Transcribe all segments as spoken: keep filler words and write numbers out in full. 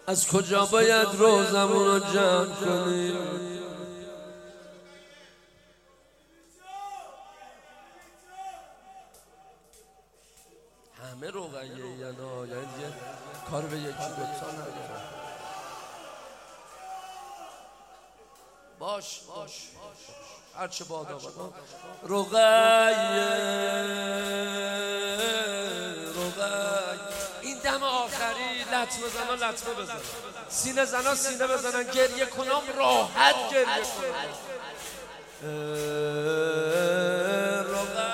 از کجا باید روزمون رو جمع کنیم؟ همه روغیه یا نه، یعنی یه کار به یکی دوتا نداره. باش باش هرچه بادا بادا. روغیه روغی این دم آخری لطمه زنا لطمه بزنن، سینه زنا سینه بزنن، گریه کنم راحت گریه کنم. روغی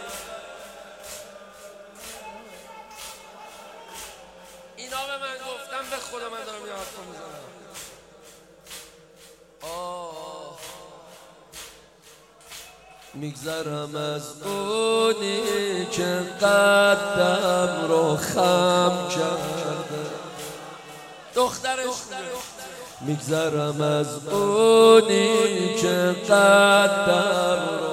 اینا به من گفتم، به خدا من دارم یه حرف میزنم. آه میگذرم از اونی که قدم رو خم کرده، دخترش میگذرم از اونی که قدم رو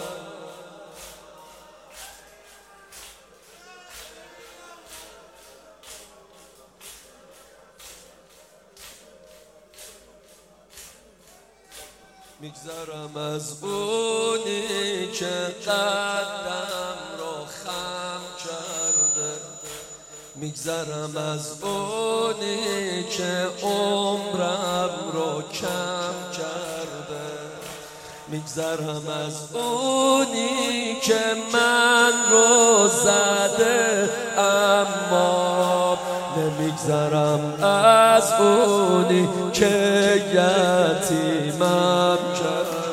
میگذرم از اونی که قدم رو خم کرده، میگذرم از اونی که عمرم رو کم کرده، میگذرم از اونی که من رو زده اما نمیگذرم از اونی که یتیمم کرده.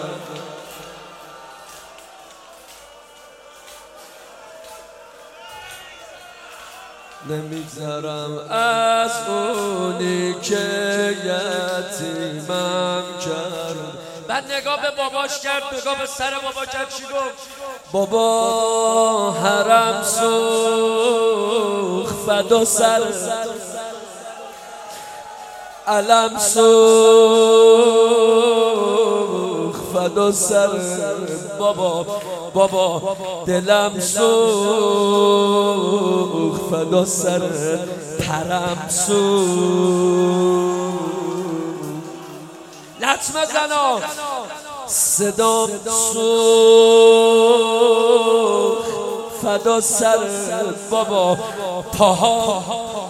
نمیگذرم از اونی که یتیمم کرد. بعد نگاه به باباش کرد، نگاه به سر بابا کرد، چی گفت؟ بابا حرم سوخ فدا سر علم سوخ فدا سر بابا، بابا دلم سوخ فدا سر پرم سوخ. لطمه زنا صدام سوخ فدا سر بابا، پاها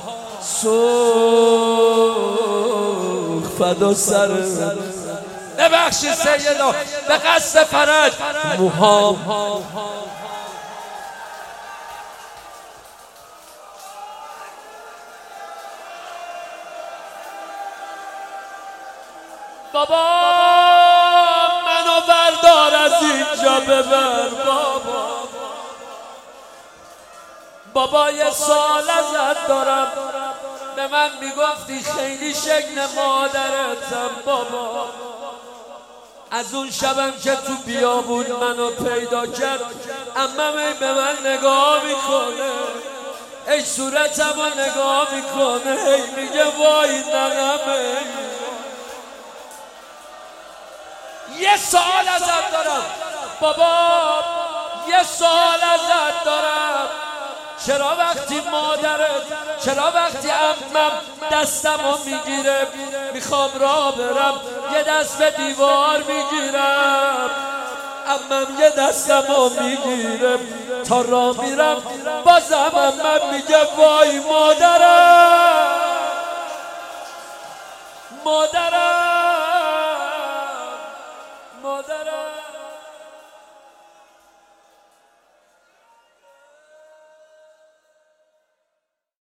سوخ فدا سر. ببخشید سیدا به قصد فرج موهام بابا منو بردار از اینجا ببر بابا. بابا یه سال ازت دارم، به من میگفتی خیلی شکل مادرتم بابا. از اون شبم که تو بیابون منو پیدا کرد، عمم ای به من نگاه میکنه، ای صورتمو نگاه میکنه، ای میگه وای ننمه. یه سوال ازت دارم بابا، یه سوال ازت دارم، چرا وقتی مادرت، چرا وقتی عمم دستمو میگیره میخوام راه برم یه دست به دیوار میگیرم، عمم یه دستمو میگیره تا راه میرم بازم عمم میگه وای مادرم مادرم.